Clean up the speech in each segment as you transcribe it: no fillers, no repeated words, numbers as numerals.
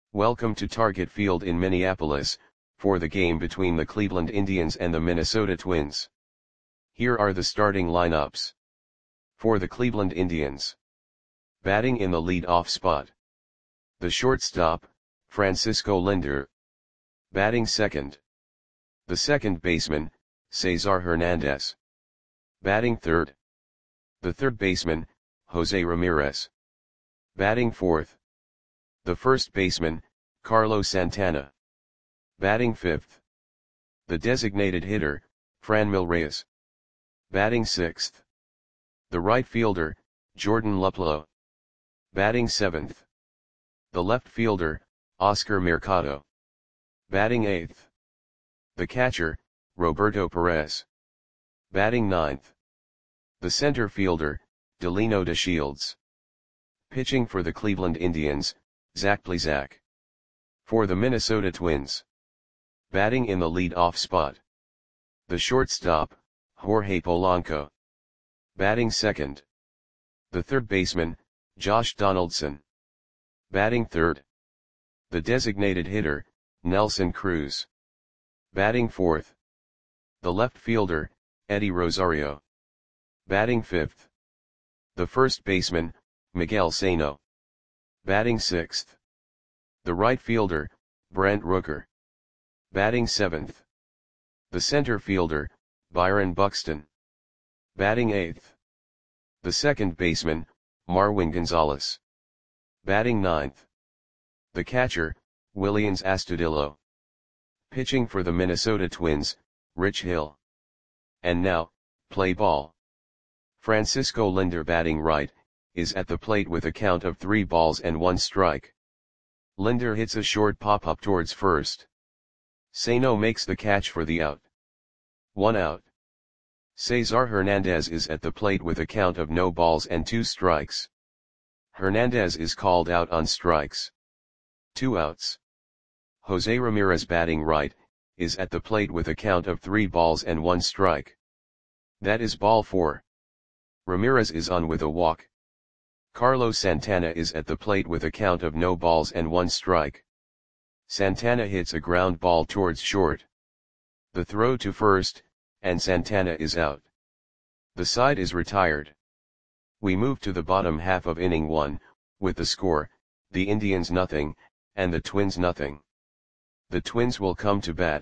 Welcome to Target Field in Minneapolis, for the game between the Cleveland Indians and the Minnesota Twins. Here are the starting lineups. For the Cleveland Indians. Batting in the lead-off spot. The shortstop, Francisco Lindor. Batting second. The second baseman, Cesar Hernandez. Batting third. The third baseman, Jose Ramirez. Batting fourth. The first baseman, Carlos Santana. Batting fifth. The designated hitter, Franmil Reyes. Batting sixth. The right fielder, Jordan Luplow. Batting seventh. The left fielder, Oscar Mercado. Batting eighth. The catcher, Roberto Perez. Batting ninth. The center fielder, Delino DeShields. Pitching for the Cleveland Indians, Zach Plesac. For the Minnesota Twins. Batting in the lead-off spot. The shortstop, Jorge Polanco. Batting second. The third baseman, Josh Donaldson. Batting third. The designated hitter, Nelson Cruz. Batting fourth. The left fielder, Eddie Rosario. Batting fifth. The first baseman, Miguel Sano. Batting sixth. The right fielder, Brent Rooker. Batting seventh. The center fielder, Byron Buxton. Batting eighth. The second baseman, Marwin Gonzalez. Batting ninth. The catcher, Willians Astudillo. Pitching for the Minnesota Twins, Rich Hill. And now, play ball. Francisco Lindor batting right, is at the plate with a count of 3 balls and 1 strike. Lindor hits a short pop-up towards first. Sano makes the catch for the out. 1 out. Cesar Hernandez is at the plate with a count of no balls and 2 strikes. Hernandez is called out on strikes. 2 outs. Jose Ramirez batting right, is at the plate with a count of 3 balls and 1 strike. That is ball 4. Ramirez is on with a walk. Carlos Santana is at the plate with a count of no balls and 1 strike. Santana hits a ground ball towards short. The throw to first, and Santana is out. The side is retired. We move to the bottom half of inning 1, with the score, the Indians nothing, and the Twins nothing. The Twins will come to bat.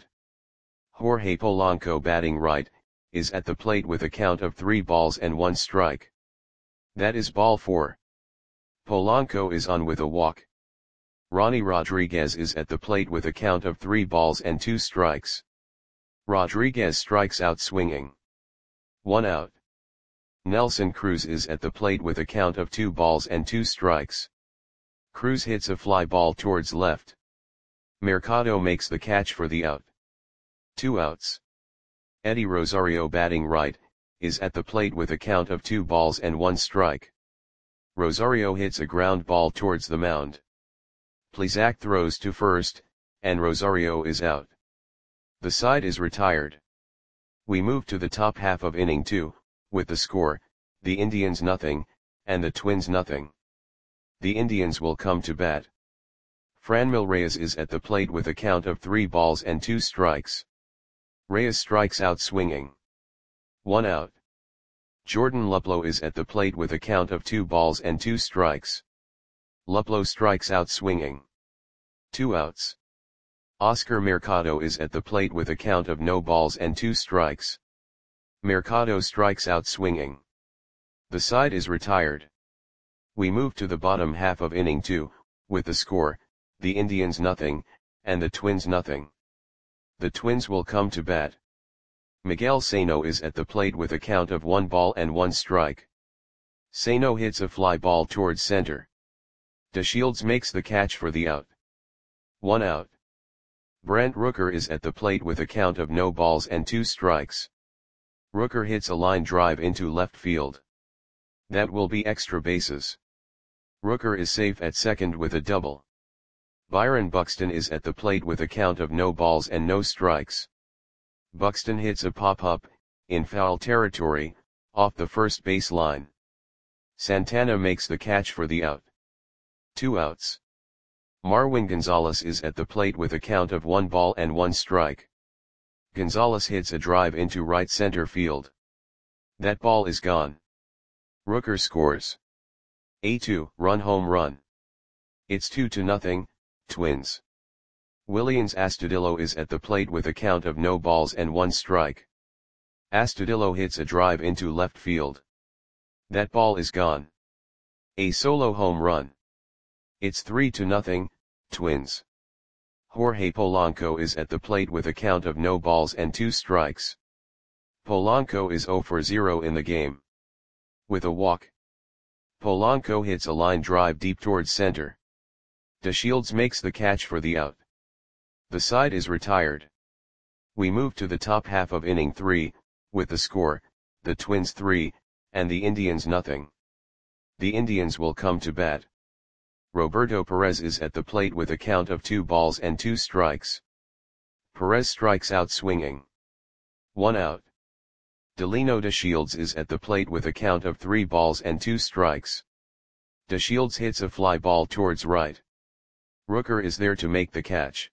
Jorge Polanco batting right, is at the plate with a count of 3 balls and 1 strike. That is ball 4. Polanco is on with a walk. Ronnie Rodriguez is at the plate with a count of 3 balls and 2 strikes. Rodriguez strikes out swinging. 1 out. Nelson Cruz is at the plate with a count of 2 balls and 2 strikes. Cruz hits a fly ball towards left. Mercado makes the catch for the out. 2 outs. Eddie Rosario batting right, is at the plate with a count of 2 balls and 1 strike. Rosario hits a ground ball towards the mound. Plesac throws to first, and Rosario is out. The side is retired. We move to the top half of inning 2, with the score, the Indians nothing, and the Twins nothing. The Indians will come to bat. Franmil Reyes is at the plate with a count of 3 balls and 2 strikes. Reyes strikes out swinging. 1 out. Jordan Luplow is at the plate with a count of 2 balls and 2 strikes. Luplow strikes out swinging. 2 outs. Oscar Mercado is at the plate with a count of no balls and 2 strikes. Mercado strikes out swinging. The side is retired. We move to the bottom half of inning 2, with the score, the Indians nothing, and the Twins nothing. The Twins will come to bat. Miguel Sano is at the plate with a count of 1 ball and 1 strike. Sano hits a fly ball towards center. DeShields makes the catch for the out. 1 out. Brent Rooker is at the plate with a count of no balls and 2 strikes. Rooker hits a line drive into left field. That will be extra bases. Rooker is safe at second with a double. Byron Buxton is at the plate with a count of no balls and no strikes. Buxton hits a pop-up, in foul territory, off the first base line. Santana makes the catch for the out. 2 outs. Marwin Gonzalez is at the plate with a count of 1 ball and 1 strike. Gonzalez hits a drive into right center field. That ball is gone. Rooker scores a 2-run home run. It's 2-0, Twins. Willians Astudillo is at the plate with a count of no balls and 1 strike. Astudillo hits a drive into left field. That ball is gone. A solo home run. It's 3-0, Twins. Jorge Polanco is at the plate with a count of no balls and 2 strikes. Polanco is 0 for 0 in the game. With a walk. Polanco hits a line drive deep towards center. DeShields makes the catch for the out. The side is retired. We move to the top half of inning 3, with the score, the Twins 3, and the Indians 0. The Indians will come to bat. Roberto Perez is at the plate with a count of 2 balls and 2 strikes. Perez strikes out swinging. 1 out. Delino DeShields is at the plate with a count of 3 balls and 2 strikes. DeShields hits a fly ball towards right. Rooker is there to make the catch.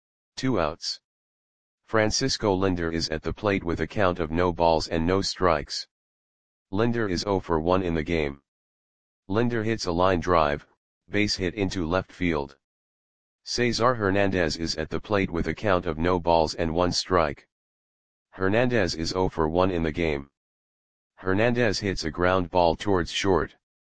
2 outs. Francisco Lindor is at the plate with a count of no balls and no strikes. Lindor is 0 for 1 in the game. Lindor hits a line drive, base hit into left field. Cesar Hernandez is at the plate with a count of no balls and 1 strike. Hernandez is 0 for 1 in the game. Hernandez hits a ground ball towards short.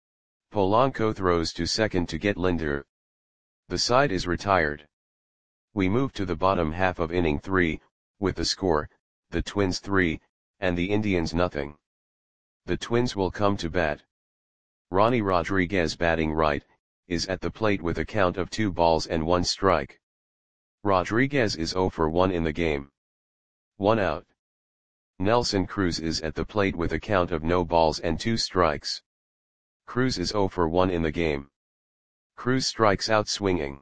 Polanco throws to second to get Lindor. The side is retired. We move to the bottom half of inning 3, with the score, the Twins 3, and the Indians 0. The Twins will come to bat. Ronnie Rodriguez, batting right, is at the plate with a count of 2 balls and 1 strike. Rodriguez is 0 for 1 in the game. 1 out. Nelson Cruz is at the plate with a count of no balls and 2 strikes. Cruz is 0 for 1 in the game. Cruz strikes out swinging.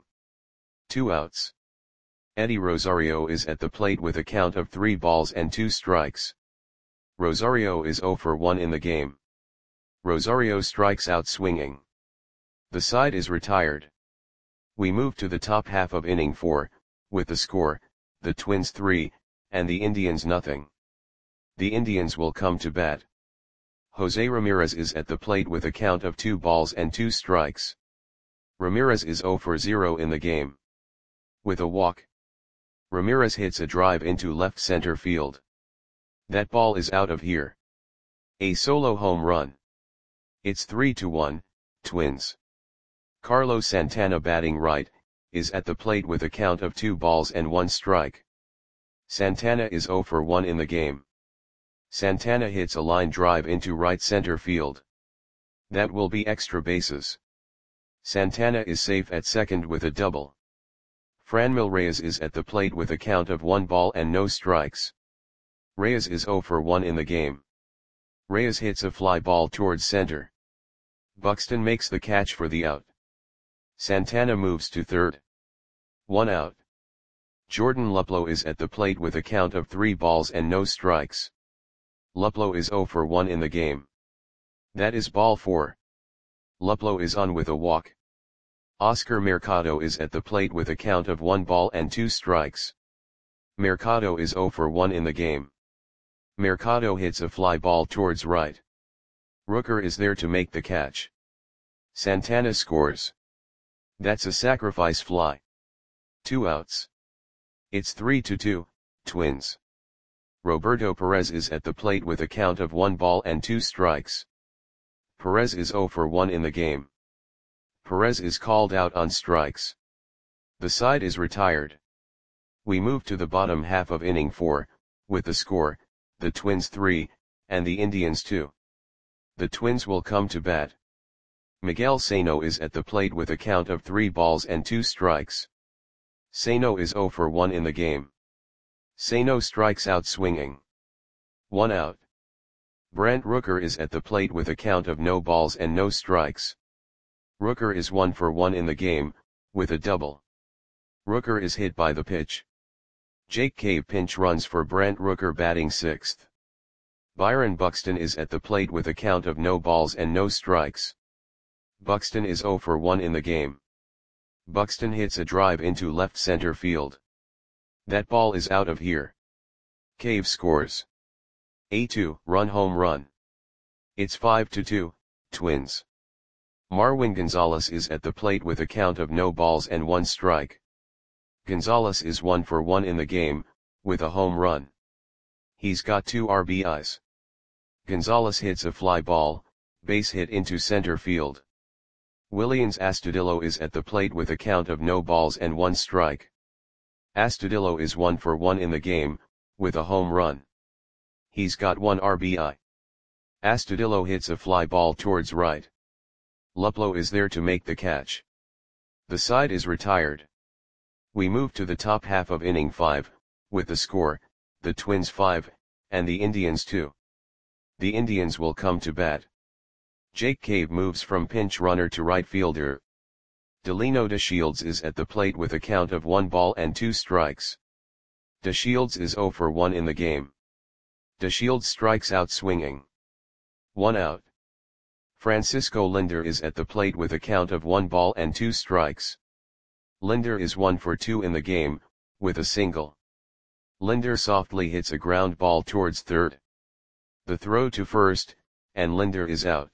2 outs. Eddie Rosario is at the plate with a count of 3 balls and 2 strikes. Rosario is 0 for 1 in the game. Rosario strikes out swinging. The side is retired. We move to the top half of inning 4, with the score, the Twins 3, and the Indians 0. The Indians will come to bat. Jose Ramirez is at the plate with a count of 2 balls and 2 strikes. Ramirez is 0 for 0 in the game. With a walk. Ramirez hits a drive into left center field. That ball is out of here. A solo home run. It's 3-1, Twins. Carlos Santana, batting right, is at the plate with a count of 2 balls and 1 strike. Santana is 0 for 1 in the game. Santana hits a line drive into right center field. That will be extra bases. Santana is safe at second with a double. Franmil Reyes is at the plate with a count of 1 ball and no strikes. Reyes is 0 for 1 in the game. Reyes hits a fly ball towards center. Buxton makes the catch for the out. Santana moves to third. 1 out. Jordan Luplow is at the plate with a count of 3 balls and no strikes. Luplow is 0 for 1 in the game. That is ball 4. Luplow is on with a walk. Oscar Mercado is at the plate with a count of 1 ball and 2 strikes. Mercado is 0 for 1 in the game. Mercado hits a fly ball towards right. Rooker is there to make the catch. Santana scores. That's a sacrifice fly. 2 outs. It's 3-2, Twins. Roberto Perez is at the plate with a count of 1 ball and 2 strikes. Perez is 0 for 1 in the game. Perez is called out on strikes. The side is retired. We move to the bottom half of inning 4, with the score, the Twins 3, and the Indians 2. The Twins will come to bat. Miguel Sano is at the plate with a count of 3 balls and 2 strikes. Sano is 0 for 1 in the game. Sano strikes out swinging. 1 out. Brent Rooker is at the plate with a count of no balls and no strikes. Rooker is 1 for 1 in the game, with a double. Rooker is hit by the pitch. Jake Cave pinch runs for Brent Rooker, batting 6th. Byron Buxton is at the plate with a count of no balls and no strikes. Buxton is 0 for 1 in the game. Buxton hits a drive into left center field. That ball is out of here. Cave scores a 2-run home run. It's 5-2, Twins. Marwin Gonzalez is at the plate with a count of no balls and 1 strike. Gonzalez is 1 for 1 in the game, with a home run. He's got 2 RBIs. Gonzalez hits a fly ball, base hit into center field. Willians Astudillo is at the plate with a count of no balls and 1 strike. Astudillo is 1 for 1 in the game, with a home run. He's got 1 RBI. Astudillo hits a fly ball towards right. Luplow is there to make the catch. The side is retired. We move to the top half of inning 5, with the score, the Twins 5, and the Indians 2. The Indians will come to bat. Jake Cave moves from pinch runner to right fielder. Delino DeShields is at the plate with a count of 1 ball and 2 strikes. DeShields is 0 for 1 in the game. DeShields strikes out swinging. 1 out. Francisco Lindor is at the plate with a count of 1 ball and 2 strikes. Lindor is 1 for 2 in the game, with a single. Lindor softly hits a ground ball towards third. The throw to first, and Lindor is out.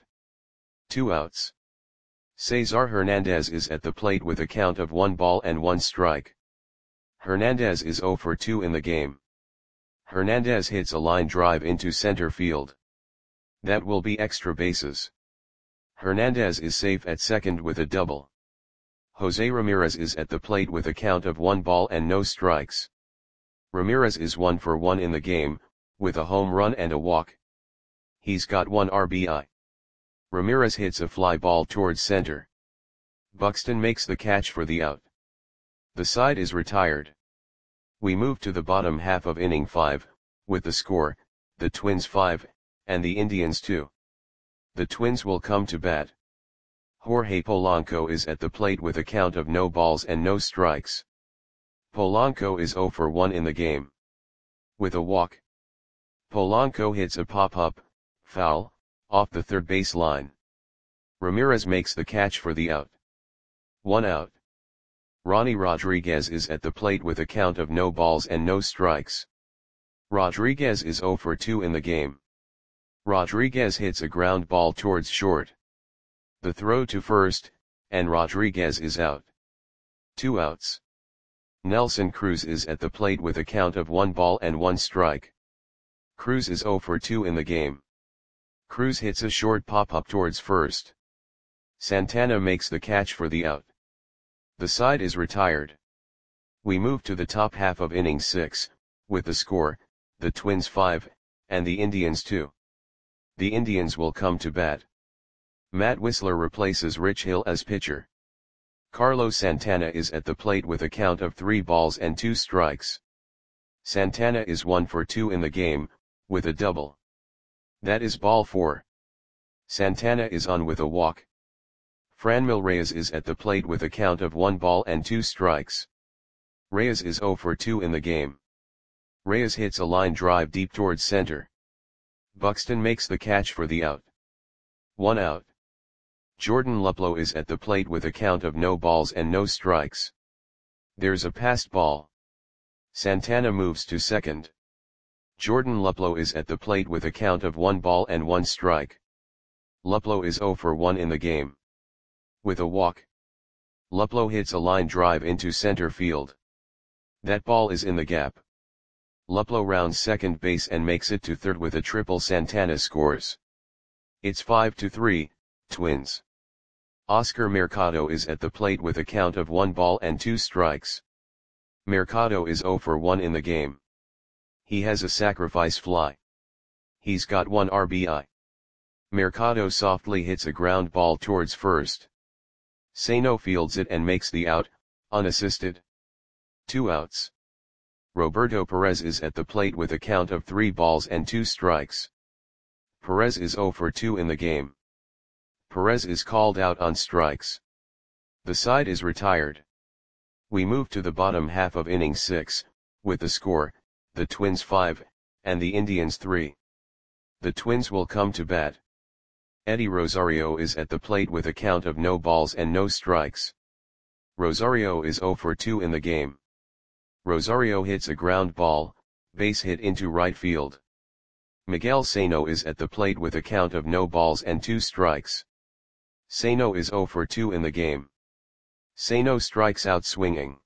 2 outs. Cesar Hernandez is at the plate with a count of 1 ball and 1 strike. Hernandez is 0 for 2 in the game. Hernandez hits a line drive into center field. That will be extra bases. Hernandez is safe at second with a double. Jose Ramirez is at the plate with a count of 1 ball and no strikes. Ramirez is 1 for 1 in the game, with a home run and a walk. He's got 1 RBI. Ramirez hits a fly ball towards center. Buxton makes the catch for the out. The side is retired. We move to the bottom half of inning 5, with the score, the Twins 5, and the Indians 2. The Twins will come to bat. Jorge Polanco is at the plate with a count of no balls and no strikes. Polanco is 0 for 1 in the game. With a walk. Polanco hits a pop-up, foul, off the third base line. Ramirez makes the catch for the out. 1 out. Ronnie Rodriguez is at the plate with a count of no balls and no strikes. Rodriguez is 0 for 2 in the game. Rodriguez hits a ground ball towards short. The throw to first, and Rodriguez is out. 2 outs. Nelson Cruz is at the plate with a count of 1 ball and 1 strike. Cruz is 0 for 2 in the game. Cruz hits a short pop-up towards first. Santana makes the catch for the out. The side is retired. We move to the top half of inning 6, with the score, the Twins 5, and the Indians 2. The Indians will come to bat. Matt Wisler replaces Rich Hill as pitcher. Carlos Santana is at the plate with a count of 3 balls and 2 strikes. Santana is 1 for 2 in the game, with a double. That is ball 4. Santana is on with a walk. Franmil Reyes is at the plate with a count of 1 ball and 2 strikes. Reyes is 0 for 2 in the game. Reyes hits a line drive deep towards center. Buxton makes the catch for the out. 1 out. Jordan Luplow is at the plate with a count of no balls and no strikes. There's a passed ball. Santana moves to second. Jordan Luplow is at the plate with a count of 1 ball and 1 strike. Luplow is 0 for 1 in the game. With a walk. Luplow hits a line drive into center field. That ball is in the gap. Luplow rounds second base and makes it to third with a triple. Santana scores. It's 5-3, Twins. Oscar Mercado is at the plate with a count of 1 ball and 2 strikes. Mercado is 0 for 1 in the game. He has a sacrifice fly. He's got 1 RBI. Mercado softly hits a ground ball towards first. Sano fields it and makes the out, unassisted. 2 outs. Roberto Perez is at the plate with a count of 3 balls and 2 strikes. Perez is 0 for 2 in the game. Perez is called out on strikes. The side is retired. We move to the bottom half of inning 6, with the score, the Twins 5, and the Indians 3. The Twins will come to bat. Eddie Rosario is at the plate with a count of no balls and no strikes. Rosario is 0 for 2 in the game. Rosario hits a ground ball, base hit into right field. Miguel Sano is at the plate with a count of no balls and 2 strikes. Sano is 0 for 2 in the game. Sano strikes out swinging.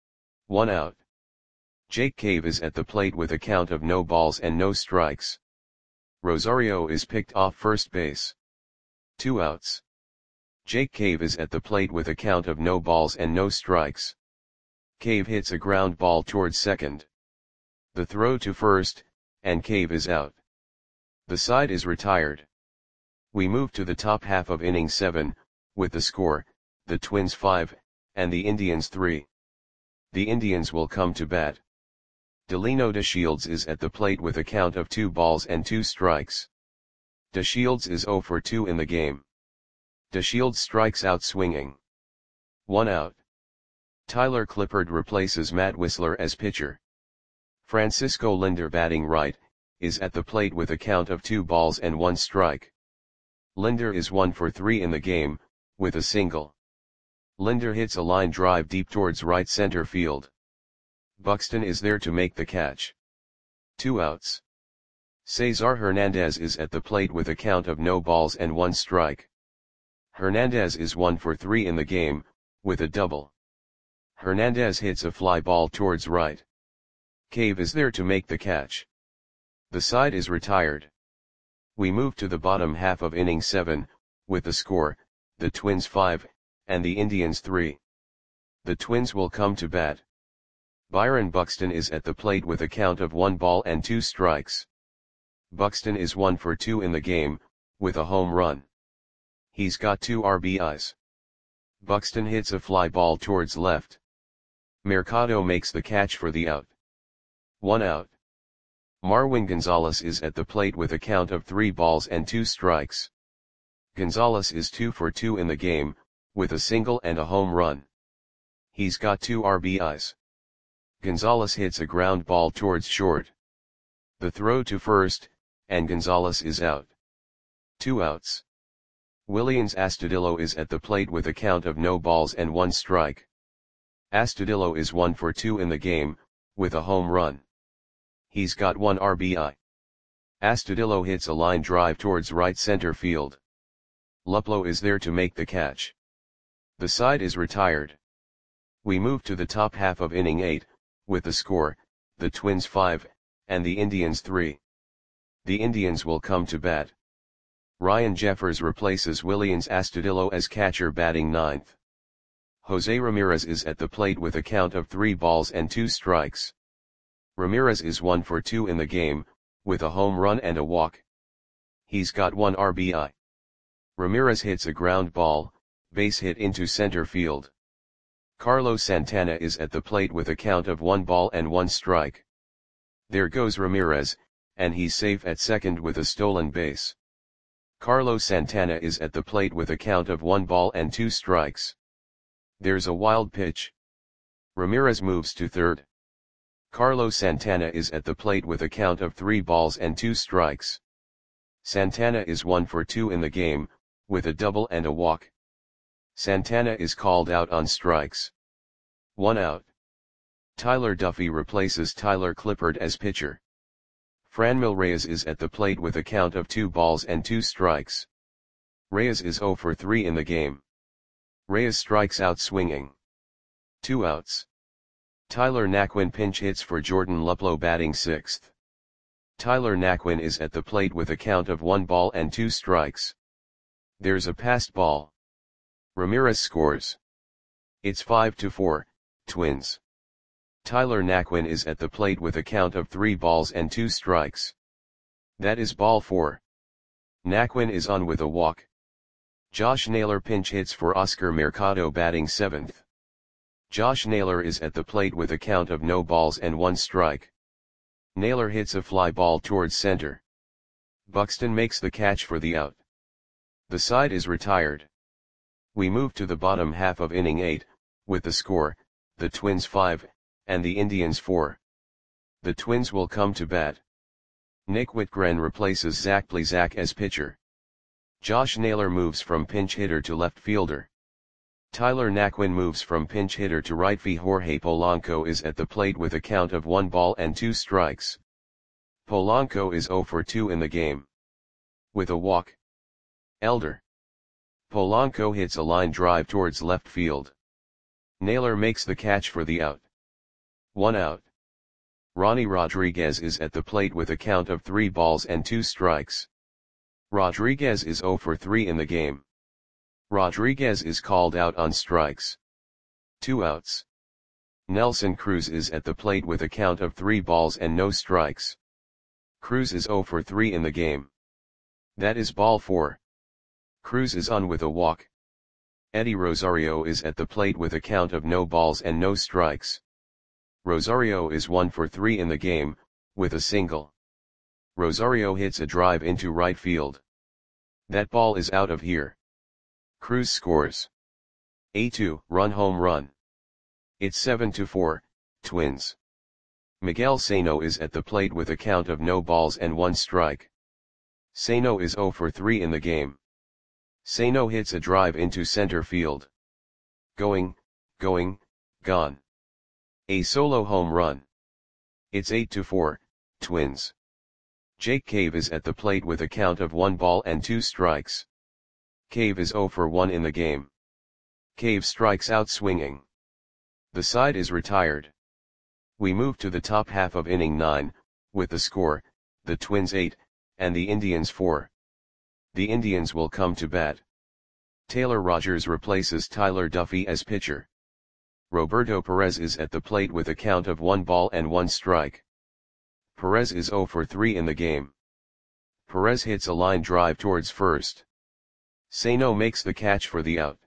1 out. Jake Cave is at the plate with a count of no balls and no strikes. Rosario is picked off first base. 2 outs. Jake Cave is at the plate with a count of no balls and no strikes. Cave hits a ground ball towards second. The throw to first, and Cave is out. The side is retired. We move to the top half of inning 7, with the score, the Twins 5, and the Indians 3. The Indians will come to bat. Delino DeShields is at the plate with a count of 2 balls and 2 strikes. DeShields is 0 for 2 in the game. DeShields strikes out swinging. 1 out. Tyler Clippard replaces Matt Wisler as pitcher. Francisco Linder, batting right, is at the plate with a count of 2 balls and 1 strike. Linder is 1 for 3 in the game, with a single. Linder hits a line drive deep towards right center field. Buxton is there to make the catch. 2 outs. Cesar Hernandez is at the plate with a count of no balls and 1 strike. Hernandez is 1 for 3 in the game, with a double. Hernandez hits a fly ball towards right. Cave is there to make the catch. The side is retired. We move to the bottom half of inning 7, with the score, the Twins 5, and the Indians 3. The Twins will come to bat. Byron Buxton is at the plate with a count of 1 ball and 2 strikes. Buxton is 1 for 2 in the game, with a home run. He's got 2 RBIs. Buxton hits a fly ball towards left. Mercado makes the catch for the out. 1 out. Marwin Gonzalez is at the plate with a count of 3 balls and 2 strikes. Gonzalez is 2 for 2 in the game, with a single and a home run. He's got 2 RBIs. Gonzalez hits a ground ball towards short. The throw to first, and Gonzalez is out. 2 outs. Willians Astudillo is at the plate with a count of no balls and 1 strike. Astudillo is 1 for 2 in the game, with a home run. He's got 1 RBI. Astudillo hits a line drive towards right center field. Luplow is there to make the catch. The side is retired. We move to the top half of inning 8, with the score, the Twins 5, and the Indians 3. The Indians will come to bat. Ryan Jeffers replaces Willians Astudillo as catcher, batting 9th. Jose Ramirez is at the plate with a count of 3 balls and 2 strikes. Ramirez is 1 for 2 in the game, with a home run and a walk. He's got 1 RBI. Ramirez hits a ground ball, base hit into center field. Carlos Santana is at the plate with a count of 1 ball and 1 strike. There goes Ramirez, and he's safe at second with a stolen base. Carlos Santana is at the plate with a count of 1 ball and 2 strikes. There's a wild pitch. Ramirez moves to third. Carlos Santana is at the plate with a count of 3 balls and 2 strikes. Santana is 1 for 2 in the game, with a double and a walk. Santana is called out on strikes. 1 out. Tyler Duffy replaces Tyler Clippard as pitcher. Franmil Reyes is at the plate with a count of 2 balls and 2 strikes. Reyes is 0 for 3 in the game. Reyes strikes out swinging. 2 outs. Tyler Naquin pinch hits for Jordan Luplow, batting 6th. Tyler Naquin is at the plate with a count of 1 ball and 2 strikes. There's a passed ball. Ramirez scores. It's 5-4, Twins. Tyler Naquin is at the plate with a count of 3 balls and 2 strikes. That is ball 4. Naquin is on with a walk. Josh Naylor pinch hits for Oscar Mercado, batting 7th. Josh Naylor is at the plate with a count of no balls and 1 strike. Naylor hits a fly ball towards center. Buxton makes the catch for the out. The side is retired. We move to the bottom half of inning 8, with the score, the Twins 5, and the Indians 4. The Twins will come to bat. Nick Whitgren replaces Zach Plesac as pitcher. Josh Naylor moves from pinch hitter to left fielder. Tyler Naquin moves from pinch hitter to right. Jorge Polanco is at the plate with a count of 1 ball and 2 strikes. Polanco is 0 for 2 in the game. With a walk. Elder. Polanco hits a line drive towards left field. Naylor makes the catch for the out. 1 out. Ronnie Rodriguez is at the plate with a count of 3 balls and 2 strikes. Rodriguez is 0 for 3 in the game. Rodriguez is called out on strikes. 2 outs. Nelson Cruz is at the plate with a count of 3 balls and no strikes. Cruz is 0 for 3 in the game. That is ball 4. Cruz is on with a walk. Eddie Rosario is at the plate with a count of no balls and no strikes. Rosario is 1 for 3 in the game, with a single. Rosario hits a drive into right field. That ball is out of here. Cruz scores a 2-run home run. It's 7-4, Twins. Miguel Sano is at the plate with a count of no balls and 1 strike. Sano is 0 for 3 in the game. Sano hits a drive into center field. Going, gone. A solo home run. It's 8-4, Twins. Jake Cave is at the plate with a count of 1 ball and 2 strikes. Cave is 0 for 1 in the game. Cave strikes out swinging. The side is retired. We move to the top half of inning 9, with the score, the Twins 8, and the Indians 4. The Indians will come to bat. Taylor Rogers replaces Tyler Duffy as pitcher. Roberto Perez is at the plate with a count of 1 ball and 1 strike. Perez is 0 for 3 in the game. Perez hits a line drive towards first. Sano makes the catch for the out.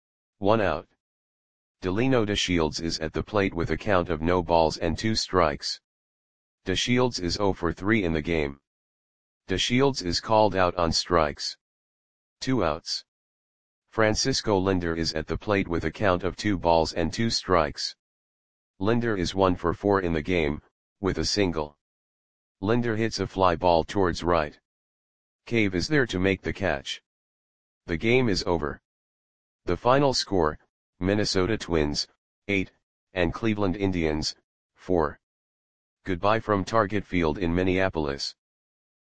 1 out. Delino DeShields is at the plate with a count of no balls and 2 strikes. DeShields is 0 for 3 in the game. DeShields is called out on strikes. 2 outs. Francisco Lindor is at the plate with a count of 2 balls and 2 strikes. Lindor is 1 for 4 in the game, with a single. Lindor hits a fly ball towards right. Cave is there to make the catch. The game is over. The final score, Minnesota Twins, 8, and Cleveland Indians, 4. Goodbye from Target Field in Minneapolis.